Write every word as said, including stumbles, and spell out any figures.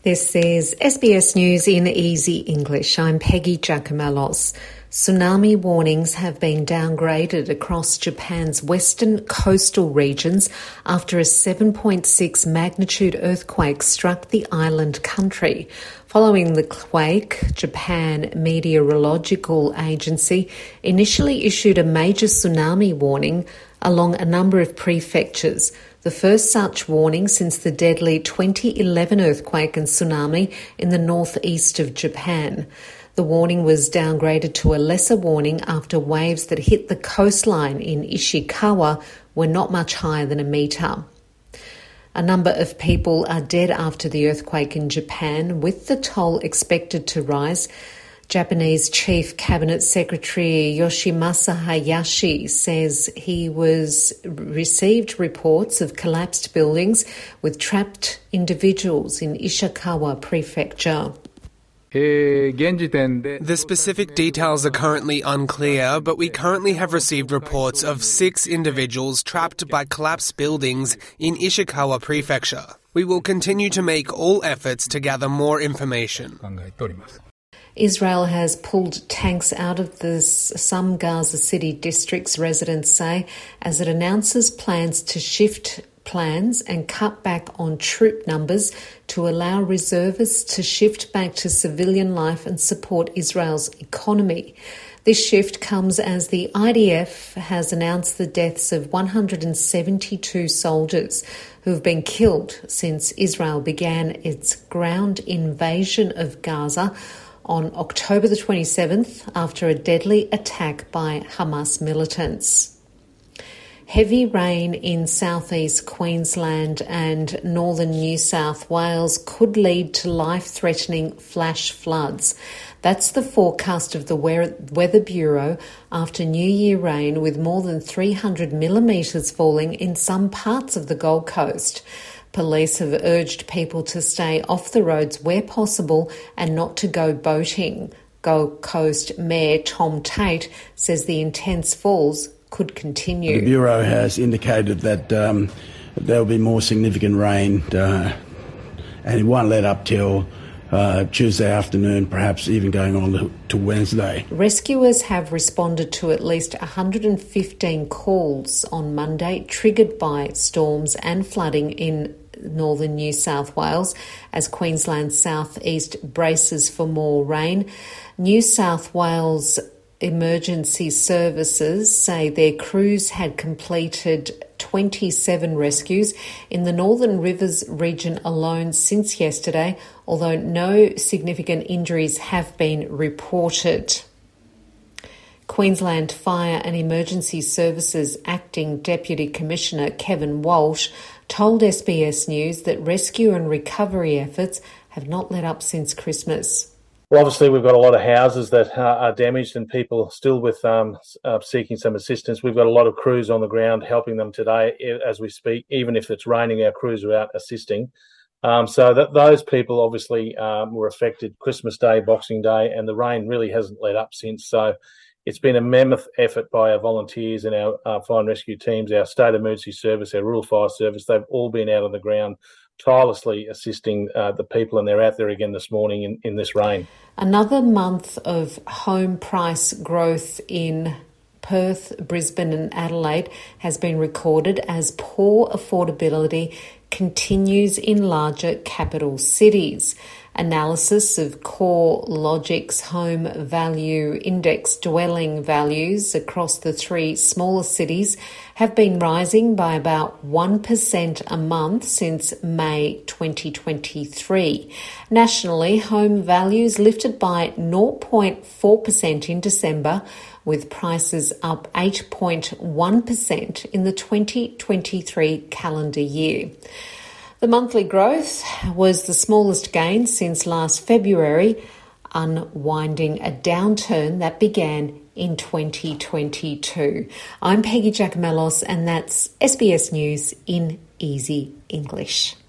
This is S B S News in Easy English. I'm Peggy Giacomellos. Tsunami warnings have been downgraded across Japan's western coastal regions after a seven point six magnitude earthquake struck the island country. Following the quake, Japan Meteorological Agency initially issued a major tsunami warning along a number of prefectures, the first such warning since the deadly twenty eleven earthquake and tsunami in the northeast of Japan. The warning was downgraded to a lesser warning after waves that hit the coastline in Ishikawa were not much higher than a metre. A number of people are dead after the earthquake in Japan, with the toll expected to rise. Japanese Chief Cabinet Secretary Yoshimasa Hayashi says he was received reports of collapsed buildings with trapped individuals in Ishikawa Prefecture. The specific details are currently unclear, but we currently have received reports of six individuals trapped by collapsed buildings in Ishikawa Prefecture. We will continue to make all efforts to gather more information. Israel has pulled tanks out of the, some Gaza City districts, residents say, as it announces plans to shift plans and cut back on troop numbers to allow reservists to shift back to civilian life and support Israel's economy. This shift comes as the I D F has announced the deaths of one hundred seventy-two soldiers who have been killed since Israel began its ground invasion of Gaza on October the twenty-seventh after a deadly attack by Hamas militants. Heavy rain in southeast Queensland and northern New South Wales could lead to life-threatening flash floods. That's the forecast of the Weather Bureau after New Year rain, with more than three hundred millimetres falling in some parts of the Gold Coast. Police have urged people to stay off the roads where possible and not to go boating. Gold Coast Mayor Tom Tate says the intense falls could continue. The Bureau has indicated that um, there will be more significant rain uh, and it won't let up till uh, Tuesday afternoon, perhaps even going on to, to Wednesday. Rescuers have responded to at least one hundred fifteen calls on Monday triggered by storms and flooding in northern New South Wales as Queensland's southeast braces for more rain. New South Wales Emergency Services say their crews had completed twenty-seven rescues in the Northern Rivers region alone since yesterday, although no significant injuries have been reported. Queensland Fire and Emergency Services Acting Deputy Commissioner Kevin Walsh told S B S News that rescue and recovery efforts have not let up since Christmas. Well, obviously, we've got a lot of houses that uh, are damaged and people still with um, uh, seeking some assistance. We've got a lot of crews on the ground helping them today as we speak. Even if it's raining, our crews are out assisting. Um, so that those people obviously um, were affected Christmas Day, Boxing Day, and the rain really hasn't let up since. So it's been a mammoth effort by our volunteers and our uh, fire and rescue teams, our state emergency service, our rural fire service. They've all been out on the ground tirelessly assisting uh, the people, and they're out there again this morning in, in this rain. Another month of home price growth in Perth, Brisbane and Adelaide has been recorded as poor affordability continues in larger capital cities. Analysis of CoreLogic's home value index dwelling values across the three smaller cities have been rising by about one percent a month since May twenty twenty-three. Nationally, home values lifted by zero point four percent in December, with prices up eight point one percent in the twenty twenty-three calendar year. The monthly growth was the smallest gain since last February, unwinding a downturn that began in twenty twenty-two. I'm Peggy Giacomellos, and that's S B S News in Easy English.